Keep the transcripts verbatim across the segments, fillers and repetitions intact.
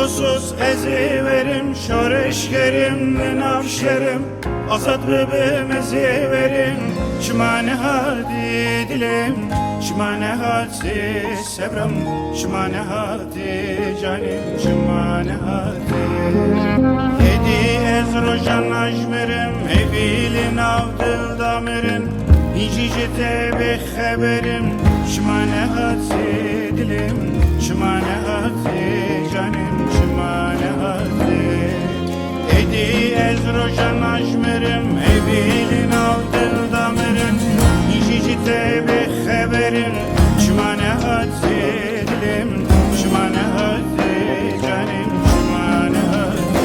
Onsuz eziverim, şor eşkerim, navşerim. Azad bebem eziverim, şimane hadi dilim, şimane hadi sevram, şimane hadi canim, şimane hadi. Yedi ez rojan ajmerim, evilin avdıl damirin, İncicite bir haberim, şimane hadi dilim, şimane hadi canim, şimane hadi. Edi ez rojan ajmerim, evilin avdıl damirin, İncicite bir haberim, şimane hadi dilim, şimane hadi canim, şimane hadi.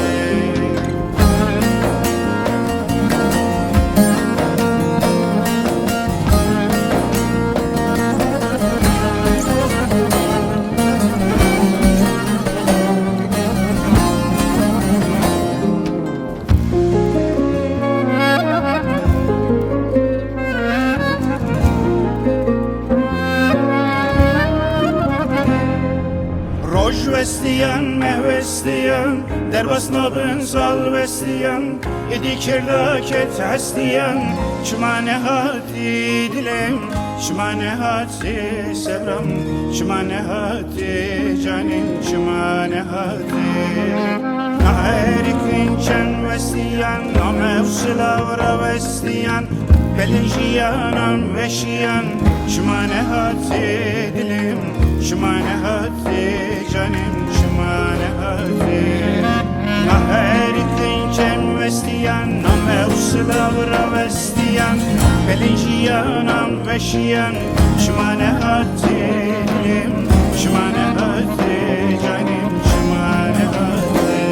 Roj vestiyan, mehvestiyan, derbas nabın sal vestiyan, Edi kirdaket hestiyan, şimane hadi dilim, şimane hadi sevram, şimane hadi canim, şimane hadi. Naherikin çen vestiyan, namevsilavra vestiyan, Belinjiyanam veşiyan, şimane hadi dilim, şimane hadi canim, şimane hadi. Naherikin çen vestiyan, namevsilavra vestiyan, Belinjiyanam veşiyan, şimane hadi dilim, şimane hadi canim, şimane hadi.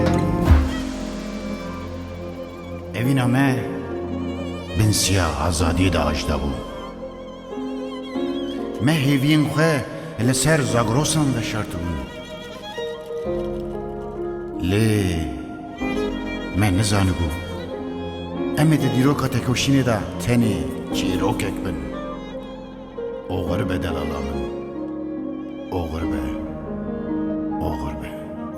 Eviname bin siyah azadi da ajda bu. Me heviyên xwe li ser zagrosan veşartibûn. Lê me nizanibû em ê di dîroka tekoşînê de tenê çîrokek bin. Oxir be delala min, oxir be, oxir be.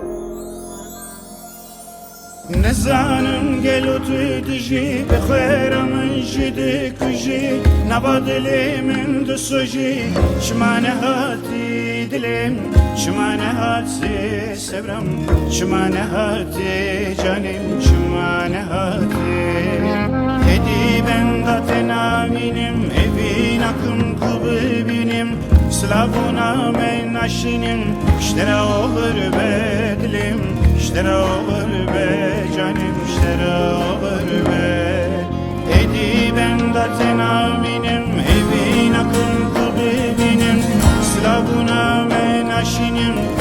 Nezanim gel otu diji, bixweramın jidi kuji, naba dilimin dusuji, şimane hati dilim, şimane hati sevram, şimane hati canim, şimane hati. Edi ben da tenaminim, evin akım kubu benim, Slavuna men aşinim, işlere olur be dilim, işlere olur be canim, işlere olur be. Edi ben da tenaminim, evin akım kubu benim, Slavuna men aşinim,